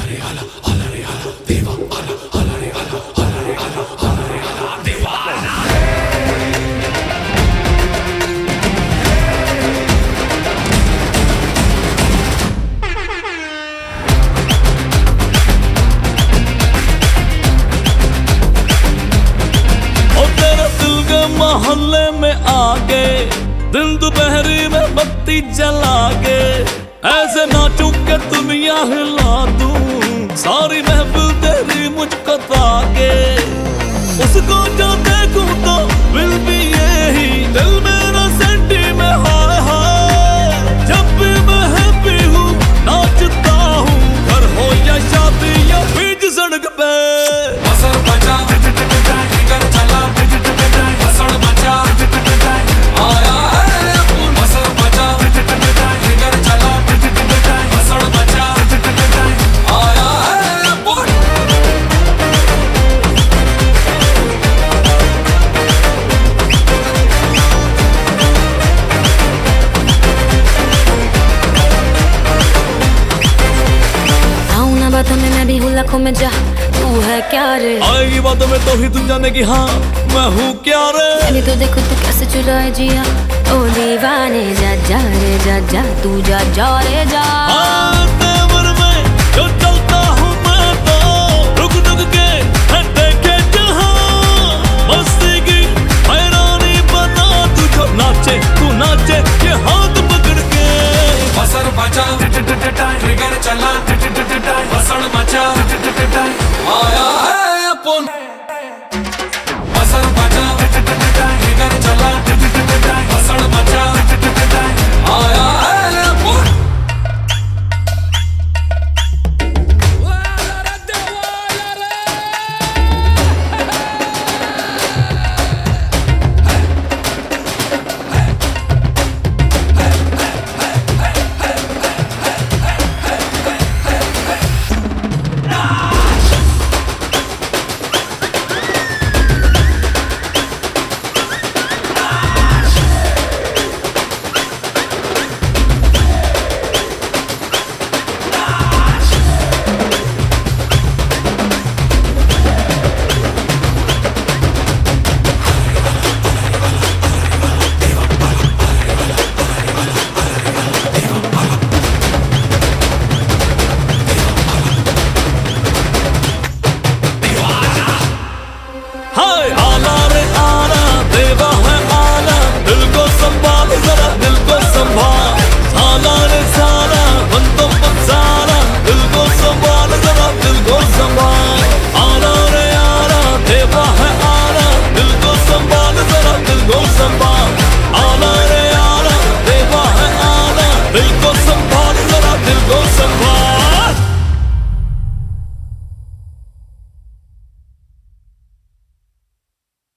मोहल्ले में आगे दिन दोपहरी में बत्ती जला के ऐसे नाचूं के दुनिया हिला दूं, सारी महफिल तेरी मुझको ताके। उसको जो देखूं तो दिल भी यही, दिल मेरा सेंटी में हाय हाय। जब भी मैं हैप्पी हूँ नाचता हूँ, घर हो या शादी या बीच सड़क पे। असर बचा जिगर चला असर बचा आया है अपन। असर बचा जिगर चला असर बचा आया है अपन। आऊं ना बातों में मैं भी हूँ लाखों में जा, तू है क्या रे? आएगी बातों में तो ही तू जाने की, हाँ मैं हूँ क्या रे? अभी तो देखो तू कैसे चुराए जिया, ओ दीवाने जा जा रे जा जा, तू जा जा रे जा। तेवर में जो चलता हूँ मैं तो रुक रुक के है देखे जहाँ, मस्ती की हैरानी बना तू जो नाचे, तू नाचे ये हाथ पकड़ के। असर बचा जिगर चला असर बचा आया है अपन। असर बचा जिगर चला असर बचा